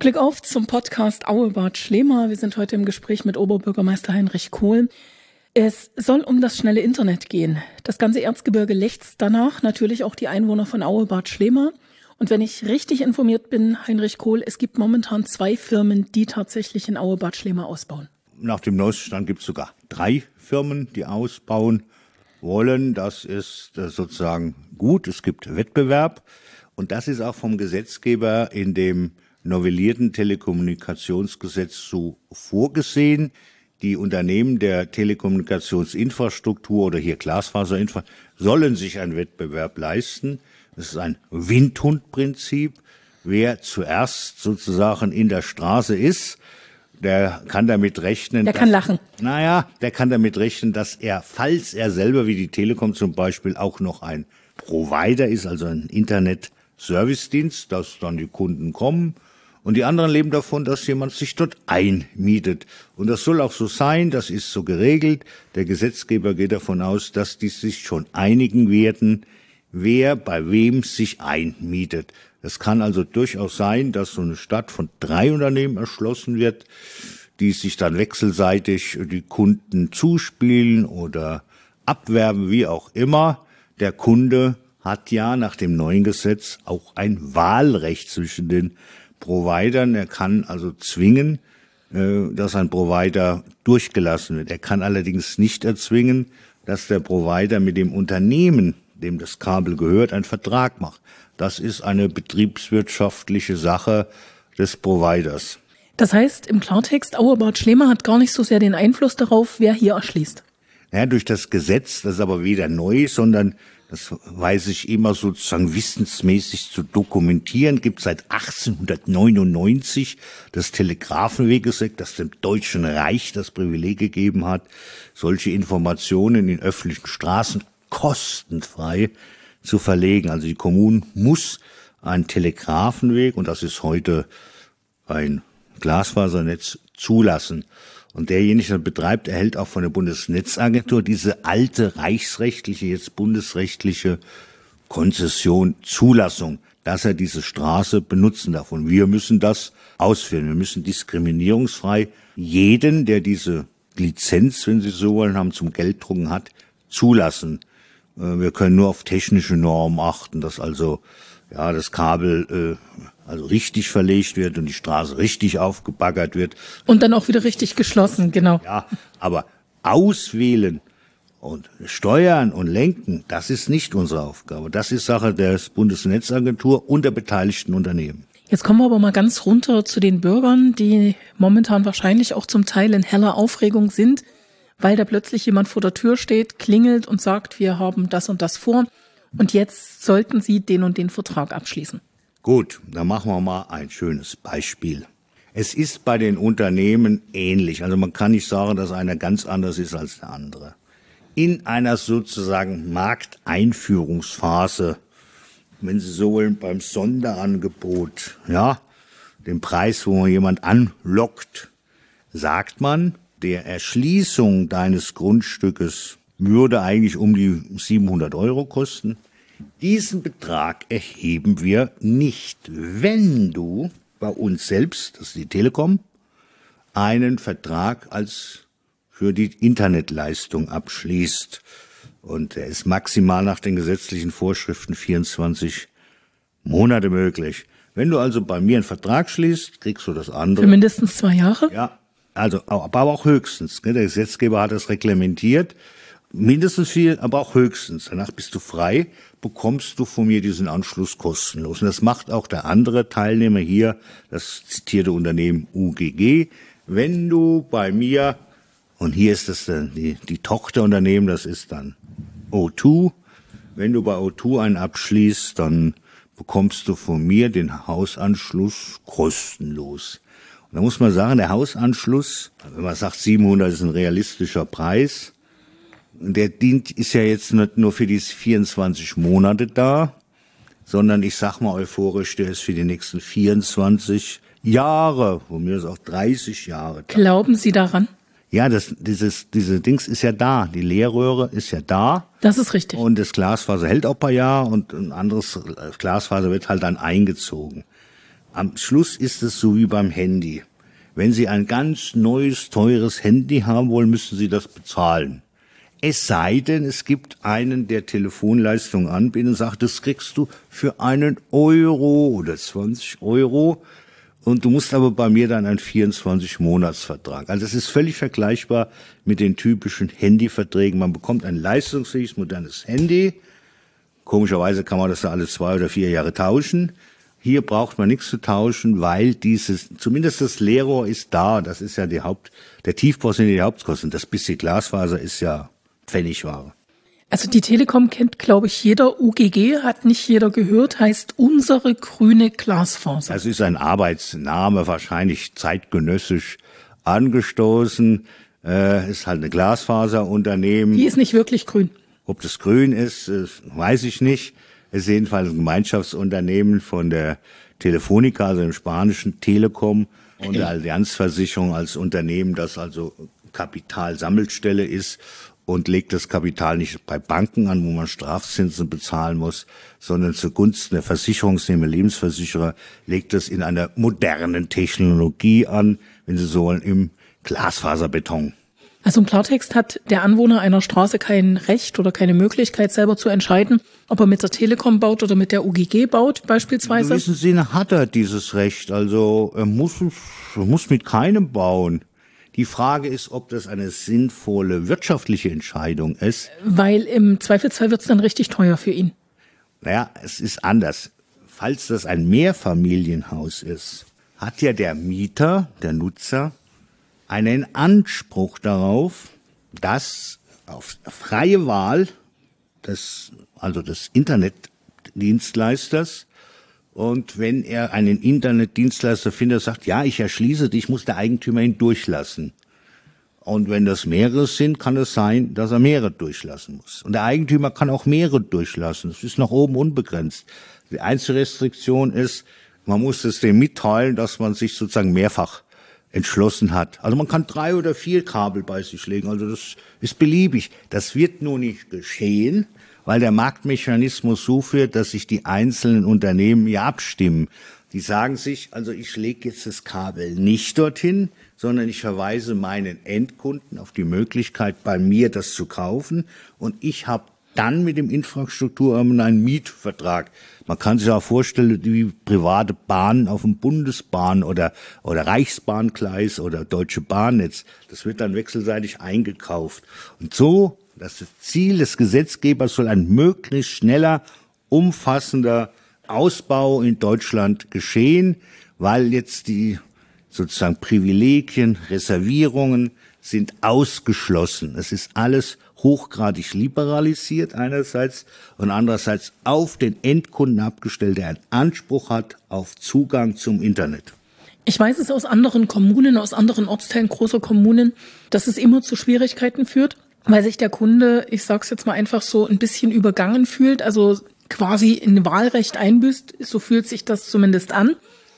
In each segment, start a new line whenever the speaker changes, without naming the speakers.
Glück auf zum Podcast Auebad Schlema. Wir sind heute im Gespräch mit Oberbürgermeister Heinrich Kohl. Es soll um das schnelle Internet gehen. Das ganze Erzgebirge lechzt danach, natürlich auch die Einwohner von Auebad Schlema. Und wenn ich richtig informiert bin, Heinrich Kohl, es gibt momentan 2 Firmen, die tatsächlich in Auebad Schlema ausbauen.
Nach dem neuesten Stand gibt es sogar 3 Firmen, die ausbauen wollen. Das ist sozusagen gut. Es gibt Wettbewerb. Und das ist auch vom Gesetzgeber in dem novellierten Telekommunikationsgesetz so vorgesehen. Die Unternehmen der Telekommunikationsinfrastruktur oder hier Glasfaserinfrastruktur sollen sich einen Wettbewerb leisten. Das ist ein Windhundprinzip. Wer zuerst sozusagen in der Straße ist, der kann damit rechnen.
Der kann lachen.
Der kann damit rechnen, dass er, falls er selber wie die Telekom zum Beispiel auch noch ein Provider ist, also ein Internet-Service-Dienst, dass dann die Kunden kommen. Und die anderen leben davon, dass jemand sich dort einmietet. Und das soll auch so sein, das ist so geregelt. Der Gesetzgeber geht davon aus, dass die sich schon einigen werden, wer bei wem sich einmietet. Es kann also durchaus sein, dass so eine Stadt von 3 Unternehmen erschlossen wird, die sich dann wechselseitig die Kunden zuspielen oder abwerben, wie auch immer. Der Kunde hat ja nach dem neuen Gesetz auch ein Wahlrecht zwischen den Providern. Er kann also zwingen, dass ein Provider durchgelassen wird. Er kann allerdings nicht erzwingen, dass der Provider mit dem Unternehmen, dem das Kabel gehört, einen Vertrag macht. Das ist eine betriebswirtschaftliche Sache des Providers.
Das heißt, im Klartext, Auebad Schlema hat gar nicht so sehr den Einfluss darauf, wer hier erschließt.
Ja, durch das Gesetz, das ist aber weder neu, sondern das weiß ich immer sozusagen wissensmäßig zu dokumentieren, gibt seit 1899 das Telegrafenwegegesetz, das dem Deutschen Reich das Privileg gegeben hat, solche Informationen in öffentlichen Straßen kostenfrei zu verlegen. Also die Kommune muss einen Telegrafenweg, und das ist heute ein Glasfasernetz, zulassen. Und derjenige, der betreibt, erhält auch von der Bundesnetzagentur diese alte reichsrechtliche, jetzt bundesrechtliche Konzession, Zulassung, dass er diese Straße benutzen darf. Und wir müssen das ausführen. Wir müssen diskriminierungsfrei jeden, der diese Lizenz, wenn Sie so wollen, haben, zum Gelddrucken hat, zulassen. Wir können nur auf technische Normen achten, dass also das Kabel also richtig verlegt wird und die Straße richtig aufgebaggert wird.
Und dann auch wieder richtig geschlossen, genau.
Ja, aber auswählen und steuern und lenken, das ist nicht unsere Aufgabe. Das ist Sache der Bundesnetzagentur und der beteiligten Unternehmen.
Jetzt kommen wir aber mal ganz runter zu den Bürgern, die momentan wahrscheinlich auch zum Teil in heller Aufregung sind, weil da plötzlich jemand vor der Tür steht, klingelt und sagt, wir haben das und das vor und jetzt sollten Sie den und den Vertrag abschließen.
Gut, dann machen wir mal ein schönes Beispiel. Es ist bei den Unternehmen ähnlich. Also man kann nicht sagen, dass einer ganz anders ist als der andere. In einer sozusagen Markteinführungsphase, wenn Sie so wollen, beim Sonderangebot, den Preis, wo man jemand anlockt, sagt man, der Erschließung deines Grundstückes würde eigentlich um die 700 € kosten. Diesen Betrag erheben wir nicht, wenn du bei uns selbst, das ist die Telekom, einen Vertrag als für die Internetleistung abschließt. Und der ist maximal nach den gesetzlichen Vorschriften 24 Monate möglich. Wenn du also bei mir einen Vertrag schließt, kriegst du das andere.
Für mindestens 2 Jahre?
Ja, also aber auch höchstens. Der Gesetzgeber hat das reglementiert. Mindestens 4, aber auch höchstens. Danach bist du frei, bekommst du von mir diesen Anschluss kostenlos. Und das macht auch der andere Teilnehmer hier, das zitierte Unternehmen UGG. Wenn du bei mir, und hier ist das dann die Tochterunternehmen, das ist dann O2. Wenn du bei O2 einen abschließt, dann bekommst du von mir den Hausanschluss kostenlos. Und da muss man sagen, der Hausanschluss, wenn man sagt 700 ist ein realistischer Preis, der ist ja jetzt nicht nur für die 24 Monate da, sondern ich sag mal euphorisch, der ist für die nächsten 24 Jahre, von mir ist auch 30 Jahre da.
Glauben Sie daran?
Ja, diese Dings ist ja da, die Leerröhre ist ja da.
Das ist richtig.
Und das Glasfaser hält auch ein paar Jahre und ein anderes Glasfaser wird halt dann eingezogen. Am Schluss ist es so wie beim Handy. Wenn Sie ein ganz neues, teures Handy haben wollen, müssen Sie das bezahlen. Es sei denn, es gibt einen, der Telefonleistungen anbietet und sagt, das kriegst du für 1 Euro oder 20 Euro. Und du musst aber bei mir dann einen 24-Monats-Vertrag. Also es ist völlig vergleichbar mit den typischen Handyverträgen. Man bekommt ein leistungsfähiges, modernes Handy. Komischerweise kann man das da alle 2 oder 4 Jahre tauschen. Hier braucht man nichts zu tauschen, weil zumindest das Leerrohr ist da. Das ist ja der Tiefbau sind die Hauptkosten. Das bisschen Glasfaser ist ja Pfennigware.
Also die Telekom kennt, glaube ich, jeder. UGG hat nicht jeder gehört, heißt unsere grüne Glasfaser.
Das ist ein Arbeitsname, wahrscheinlich zeitgenössisch angestoßen. Ist halt eine Glasfaserunternehmen.
Die ist nicht wirklich grün.
Ob das grün ist, weiß ich nicht. Es ist jedenfalls ein Gemeinschaftsunternehmen von der Telefonica, also dem spanischen Telekom, und der Allianzversicherung als Unternehmen, das also Kapitalsammelstelle ist und legt das Kapital nicht bei Banken an, wo man Strafzinsen bezahlen muss, sondern zugunsten der Versicherungsnehmer, Lebensversicherer, legt es in einer modernen Technologie an, wenn Sie so wollen, im Glasfaserbeton.
Also im Klartext hat der Anwohner einer Straße kein Recht oder keine Möglichkeit, selber zu entscheiden, ob er mit der Telekom baut oder mit der UGG baut beispielsweise.
In gewissem Sinne hat er dieses Recht, also er muss mit keinem bauen. Die Frage ist, ob das eine sinnvolle wirtschaftliche Entscheidung ist.
Weil im Zweifelsfall wird es dann richtig teuer für ihn.
Naja, es ist anders. Falls das ein Mehrfamilienhaus ist, hat ja der Mieter, der Nutzer, einen Anspruch darauf, dass auf freie Wahl des Internetdienstleisters, und wenn er einen Internetdienstleister findet, sagt, ja, ich erschließe dich, muss der Eigentümer ihn durchlassen. Und wenn das mehrere sind, kann es sein, dass er mehrere durchlassen muss. Und der Eigentümer kann auch mehrere durchlassen. Das ist nach oben unbegrenzt. Die einzige Restriktion ist, man muss es dem mitteilen, dass man sich sozusagen mehrfach entschlossen hat. Also man kann 3 oder 4 Kabel bei sich legen. Also das ist beliebig. Das wird nur nicht geschehen, weil der Marktmechanismus so führt, dass sich die einzelnen Unternehmen ja abstimmen. Die sagen sich, also ich lege jetzt das Kabel nicht dorthin, sondern ich verweise meinen Endkunden auf die Möglichkeit, bei mir das zu kaufen, und ich habe dann mit dem Infrastrukturunternehmen einen Mietvertrag. Man kann sich auch vorstellen, wie private Bahnen auf dem Bundesbahn- oder Reichsbahngleis oder Deutsche Bahnnetz. Das wird dann wechselseitig eingekauft. Und so, das Ziel des Gesetzgebers soll ein möglichst schneller, umfassender Ausbau in Deutschland geschehen, weil jetzt die sozusagen Privilegien, Reservierungen sind ausgeschlossen. Es ist alles hochgradig liberalisiert einerseits und andererseits auf den Endkunden abgestellt, der einen Anspruch hat auf Zugang zum Internet.
Ich weiß es aus anderen Kommunen, aus anderen Ortsteilen großer Kommunen, dass es immer zu Schwierigkeiten führt, weil sich der Kunde, ich sag's jetzt mal einfach so, ein bisschen übergangen fühlt, also quasi ein Wahlrecht einbüßt, so fühlt sich das zumindest an.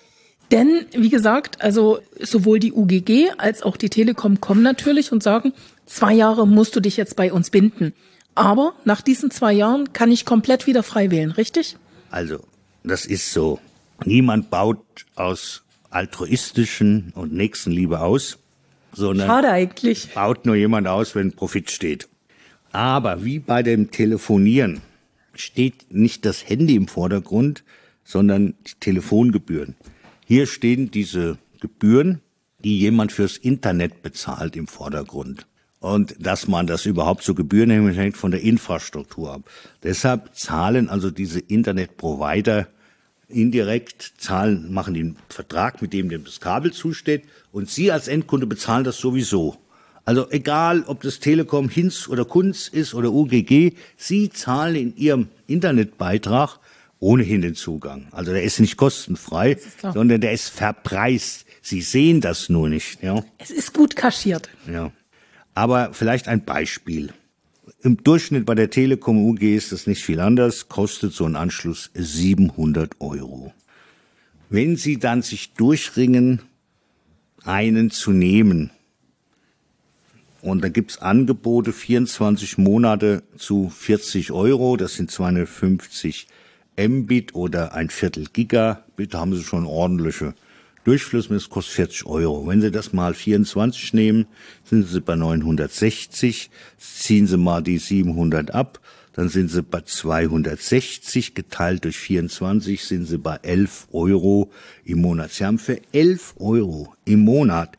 Denn, wie gesagt, also sowohl die UGG als auch die Telekom kommen natürlich und sagen, 2 Jahre musst du dich jetzt bei uns binden. Aber nach diesen 2 Jahren kann ich komplett wieder frei wählen, richtig?
Also, das ist so. Niemand baut aus altruistischen und Nächstenliebe aus, sondern
schade eigentlich.
Baut nur jemand aus, wenn Profit steht. Aber wie bei dem Telefonieren steht nicht das Handy im Vordergrund, sondern die Telefongebühren. Hier stehen diese Gebühren, die jemand fürs Internet bezahlt, im Vordergrund. Und dass man das überhaupt zu Gebühren hängt von der Infrastruktur ab. Deshalb zahlen also diese Internetprovider indirekt, machen den Vertrag, mit dem das Kabel zusteht, und Sie als Endkunde bezahlen das sowieso. Also egal, ob das Telekom, Hinz oder Kunz ist oder UGG, Sie zahlen in Ihrem Internetbeitrag ohnehin den Zugang. Also der ist nicht kostenfrei, sondern der ist verpreist. Sie sehen das nur nicht. Ja.
Es ist gut kaschiert.
Ja. Aber vielleicht ein Beispiel. Im Durchschnitt bei der Telekom UG ist das nicht viel anders, kostet so ein Anschluss 700 €. Wenn Sie dann sich durchringen, einen zu nehmen, und da gibt's Angebote, 24 Monate zu 40 €, das sind 250 Mbit oder ein Viertel Mbit haben Sie schon ordentliche Durchfluss, das kostet 40 Euro. Wenn Sie das mal 24 nehmen, sind Sie bei 960, ziehen Sie mal die 700 ab, dann sind Sie bei 260, geteilt durch 24 sind Sie bei 11 Euro im Monat. Sie haben für 11 Euro im Monat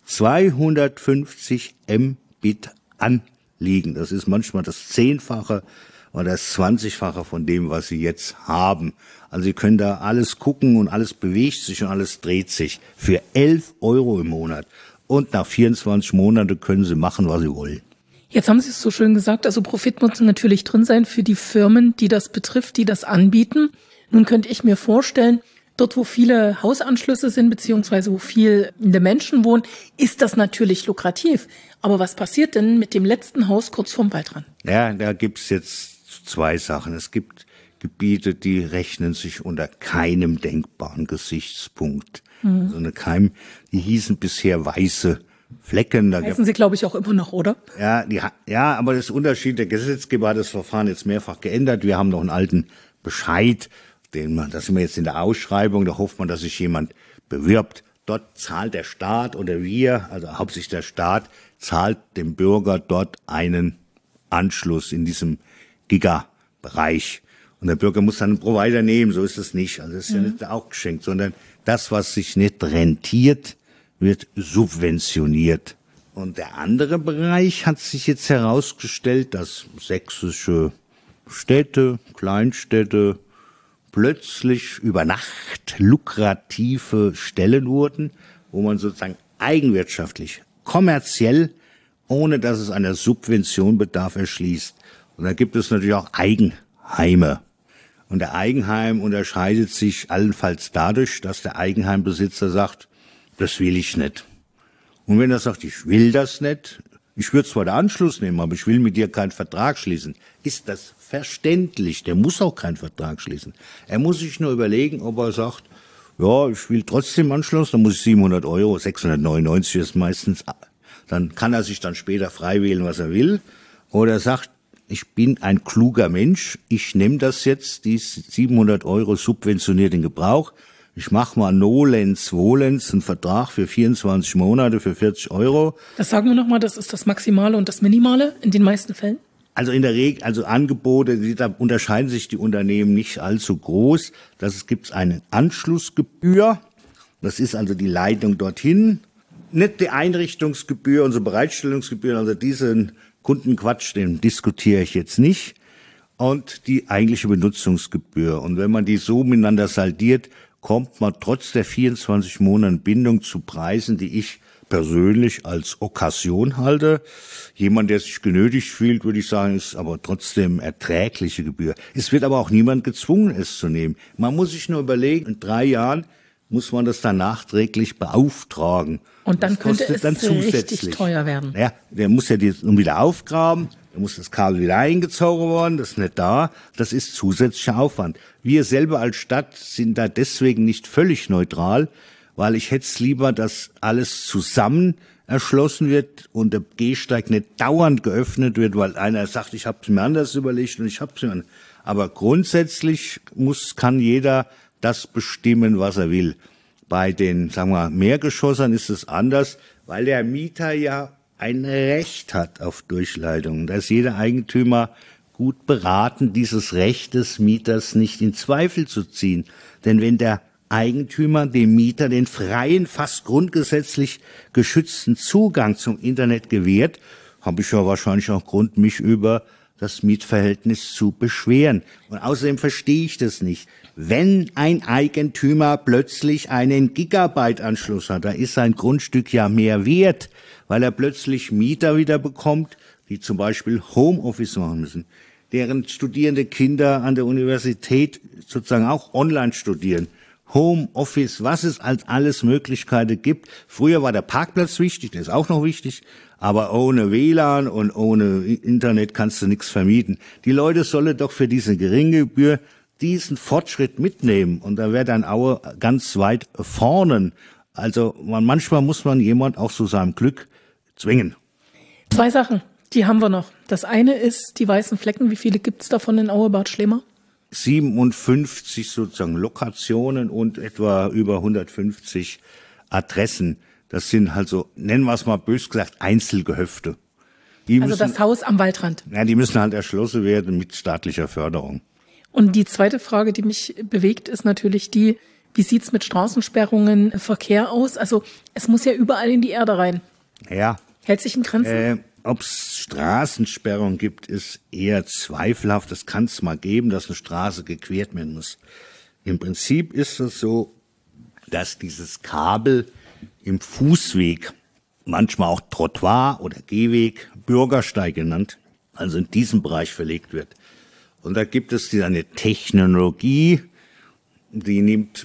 250 Mbit anliegen. Das ist manchmal das 10-fache oder das 20-fache von dem, was Sie jetzt haben. Also Sie können da alles gucken und alles bewegt sich und alles dreht sich für 11 Euro im Monat. Und nach 24 Monaten können Sie machen, was Sie wollen.
Jetzt haben Sie es so schön gesagt, also Profit muss natürlich drin sein für die Firmen, die das betrifft, die das anbieten. Nun könnte ich mir vorstellen, dort, wo viele Hausanschlüsse sind, beziehungsweise wo viele Menschen wohnen, ist das natürlich lukrativ. Aber was passiert denn mit dem letzten Haus kurz vorm Waldrand?
Ja, da gibt's jetzt zwei Sachen. Es gibt Gebiete, die rechnen sich unter keinem denkbaren Gesichtspunkt. Also die hießen bisher weiße Flecken. Da
heißen sie, glaube ich, auch immer noch, oder?
Ja, aber das Unterschied, der Gesetzgeber hat das Verfahren jetzt mehrfach geändert. Wir haben noch einen alten Bescheid, das sind wir jetzt in der Ausschreibung, da hofft man, dass sich jemand bewirbt. Dort zahlt der Staat oder wir, also hauptsächlich der Staat, zahlt dem Bürger dort einen Anschluss in diesem Giga-Bereich. Und der Bürger muss dann einen Provider nehmen, so ist es nicht. Also das ist ja nicht auch geschenkt, sondern das, was sich nicht rentiert, wird subventioniert. Und der andere Bereich hat sich jetzt herausgestellt, dass sächsische Städte, Kleinstädte plötzlich über Nacht lukrative Stellen wurden, wo man sozusagen eigenwirtschaftlich, kommerziell, ohne dass es einer Subvention bedarf, erschließt. Und da gibt es natürlich auch Eigenheime. Und der Eigenheim unterscheidet sich allenfalls dadurch, dass der Eigenheimbesitzer sagt, das will ich nicht. Und wenn er sagt, ich will das nicht, ich würde zwar den Anschluss nehmen, aber ich will mit dir keinen Vertrag schließen, ist das verständlich. Der muss auch keinen Vertrag schließen. Er muss sich nur überlegen, ob er sagt, ja, ich will trotzdem Anschluss, dann muss ich 700 Euro, 699 ist meistens, dann kann er sich dann später frei wählen, was er will. Oder er sagt, ich bin ein kluger Mensch, ich nehme das jetzt, die 700 Euro subventioniert in Gebrauch. Ich mache mal nolens volens einen Vertrag für 24 Monate für 40 Euro.
Das sagen wir nochmal, das ist das Maximale und das Minimale in den meisten Fällen?
Also in der Regel, also Angebote, da unterscheiden sich die Unternehmen nicht allzu groß. Das gibt eine Anschlussgebühr. Das ist also die Leitung dorthin. Nicht die Einrichtungsgebühr, unsere Bereitstellungsgebühr, also diesen Kundenquatsch, den diskutiere ich jetzt nicht. Und die eigentliche Benutzungsgebühr. Und wenn man die so miteinander saldiert, kommt man trotz der 24 Monate Bindung zu Preisen, die ich persönlich als Okkasion halte. Jemand, der sich genötigt fühlt, würde ich sagen, ist aber trotzdem erträgliche Gebühr. Es wird aber auch niemand gezwungen, es zu nehmen. Man muss sich nur überlegen, in 3 Jahren muss man das dann nachträglich beauftragen.
Und dann könnte es dann richtig teuer werden.
Ja, der muss ja die wieder aufgraben, da muss das Kabel wieder eingezogen worden, das ist nicht da, das ist zusätzlicher Aufwand. Wir selber als Stadt sind da deswegen nicht völlig neutral, weil ich hätte es lieber, dass alles zusammen erschlossen wird und der Gehsteig nicht dauernd geöffnet wird, weil einer sagt, ich habe es mir anders überlegt und ich habe es mir anders. Aber grundsätzlich kann jeder das bestimmen, was er will. Bei den, sagen wir, Mehrgeschossern ist es anders, weil der Mieter ja ein Recht hat auf Durchleitung. Da ist jeder Eigentümer gut beraten, dieses Recht des Mieters nicht in Zweifel zu ziehen. Denn wenn der Eigentümer dem Mieter den freien, fast grundgesetzlich geschützten Zugang zum Internet gewährt, habe ich ja wahrscheinlich auch Grund, mich über das Mietverhältnis zu beschweren. Und außerdem verstehe ich das nicht. Wenn ein Eigentümer plötzlich einen Gigabyte-Anschluss hat, da ist sein Grundstück ja mehr wert, weil er plötzlich Mieter wieder bekommt, die zum Beispiel Homeoffice machen müssen, deren studierende Kinder an der Universität sozusagen auch online studieren. Homeoffice, was es als alles Möglichkeiten gibt. Früher war der Parkplatz wichtig, der ist auch noch wichtig, aber ohne WLAN und ohne Internet kannst du nichts vermieten. Die Leute sollen doch für diese geringe Gebühr diesen Fortschritt mitnehmen und da wäre dann Aue ganz weit vorne. Also manchmal muss man jemand auch zu seinem Glück zwingen.
2 Sachen, die haben wir noch. Das eine ist die weißen Flecken. Wie viele gibt's davon in Aue, Bad Schlema?
57 sozusagen Lokationen und etwa über 150 Adressen. Das sind halt so, nennen wir es mal bös gesagt, Einzelgehöfte.
Also das Haus am Waldrand.
Ja, die müssen halt erschlossen werden mit staatlicher Förderung.
Und die zweite Frage, die mich bewegt, ist natürlich die, wie sieht's mit Straßensperrungen, Verkehr aus? Also es muss ja überall in die Erde rein.
Ja.
Hält sich in Grenzen?
Ob es Straßensperrung gibt, ist eher zweifelhaft. Es kann es mal geben, dass eine Straße gequert werden muss. Im Prinzip ist es so, dass dieses Kabel im Fußweg, manchmal auch Trottoir oder Gehweg, Bürgersteig genannt, also in diesem Bereich verlegt wird. Und da gibt es eine Technologie, die nimmt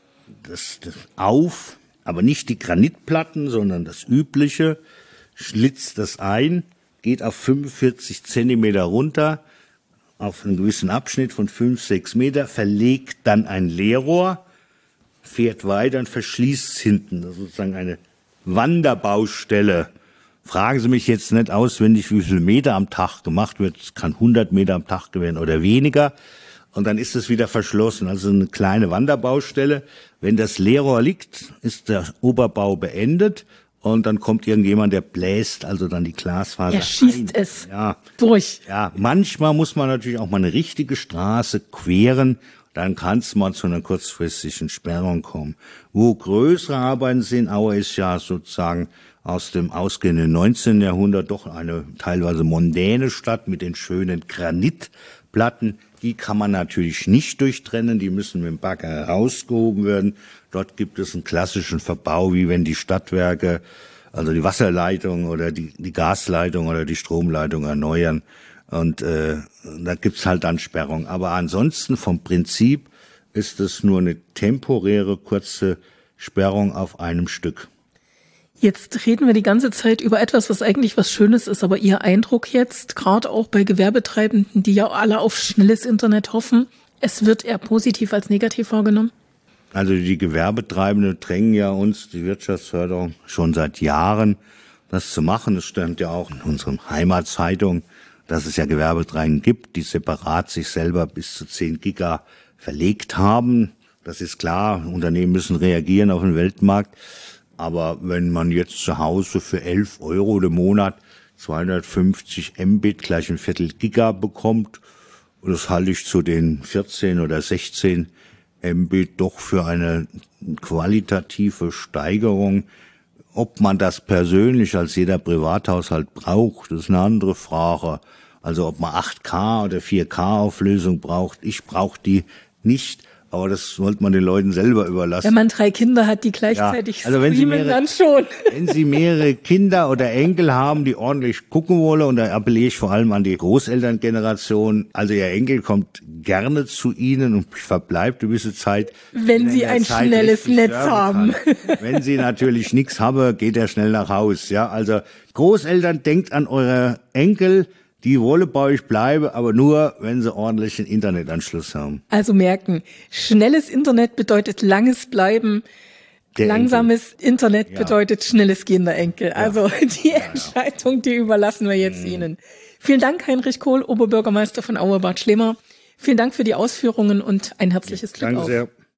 das auf, aber nicht die Granitplatten, sondern das übliche, schlitzt das ein, geht auf 45 Zentimeter runter, auf einen gewissen Abschnitt von 5, 6 Meter, verlegt dann ein Leerrohr, fährt weiter und verschließt es hinten. Das ist sozusagen eine Wanderbaustelle. Fragen Sie mich jetzt nicht auswendig, wie viel Meter am Tag gemacht wird. Es kann 100 Meter am Tag werden oder weniger. Und dann ist es wieder verschlossen. Also eine kleine Wanderbaustelle. Wenn das Leerrohr liegt, ist der Oberbau beendet. Und dann kommt irgendjemand, der bläst also dann die Glasfaser.
Er schießt es durch.
Ja, manchmal muss man natürlich auch mal eine richtige Straße queren. Dann kann es mal zu einer kurzfristigen Sperrung kommen. Wo größere Arbeiten sind, Aue ist ja sozusagen aus dem ausgehenden 19. Jahrhundert doch eine teilweise mondäne Stadt mit den schönen Granitplatten. Die kann man natürlich nicht durchtrennen, die müssen mit dem Bagger herausgehoben werden. Dort gibt es einen klassischen Verbau, wie wenn die Stadtwerke, also die Wasserleitung oder die Gasleitung oder die Stromleitung erneuern. Und da gibt's halt dann Sperrung. Aber ansonsten vom Prinzip ist es nur eine temporäre, kurze Sperrung auf einem Stück.
Jetzt reden wir die ganze Zeit über etwas, was eigentlich was Schönes ist, aber Ihr Eindruck jetzt, gerade auch bei Gewerbetreibenden, die ja alle auf schnelles Internet hoffen, es wird eher positiv als negativ wahrgenommen?
Also die Gewerbetreibenden drängen ja uns, die Wirtschaftsförderung, schon seit Jahren, das zu machen. Es stand ja auch in unserer Heimatzeitung, dass es ja Gewerbetreibende gibt, die separat sich selber bis zu 10 Giga verlegt haben. Das ist klar, Unternehmen müssen reagieren auf den Weltmarkt. Aber wenn man jetzt zu Hause für 11 € im Monat 250 Mbit gleich ein Viertel Giga bekommt, und das halte ich zu den 14 oder 16 Mbit doch für eine qualitative Steigerung. Ob man das persönlich als jeder Privathaushalt braucht, ist eine andere Frage. Also ob man 8K oder 4K Auflösung braucht, ich brauche die nicht. Aber das sollte man den Leuten selber überlassen.
Wenn man 3 Kinder hat, die gleichzeitig
also
streamen, dann schon.
Wenn Sie mehrere Kinder oder Enkel haben, die ordentlich gucken wollen, und da appelliere ich vor allem an die Großelterngeneration, also Ihr Enkel kommt gerne zu Ihnen und verbleibt eine gewisse Zeit.
Wenn Sie ein schnelles Netz haben.
Wenn Sie natürlich nichts haben, geht er schnell nach Haus. Ja, also Großeltern, denkt an eure Enkel. Die wollen bei euch bleiben, aber nur, wenn sie ordentlichen Internetanschluss haben.
Also merken, schnelles Internet bedeutet langes Bleiben. Langsames Internet bedeutet schnelles Gehen der Enkel. Also die Entscheidung, die überlassen wir jetzt Ihnen. Vielen Dank, Heinrich Kohl, Oberbürgermeister von Aue-Bad Schlema. Vielen Dank für die Ausführungen und ein herzliches Glück auf.
Danke sehr.